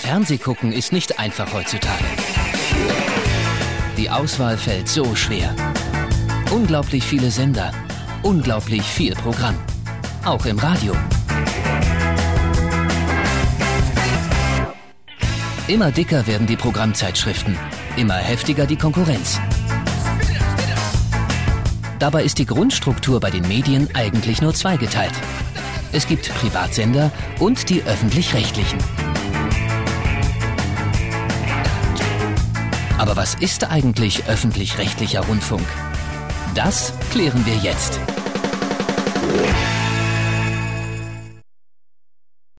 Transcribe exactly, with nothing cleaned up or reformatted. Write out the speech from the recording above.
Fernsehgucken ist nicht einfach heutzutage. Die Auswahl fällt so schwer. Unglaublich viele Sender, unglaublich viel Programm. Auch im Radio. Immer dicker werden die Programmzeitschriften, immer heftiger die Konkurrenz. Dabei ist die Grundstruktur bei den Medien eigentlich nur zweigeteilt. Es gibt Privatsender und die öffentlich-rechtlichen. Aber was ist eigentlich öffentlich-rechtlicher Rundfunk? Das klären wir jetzt.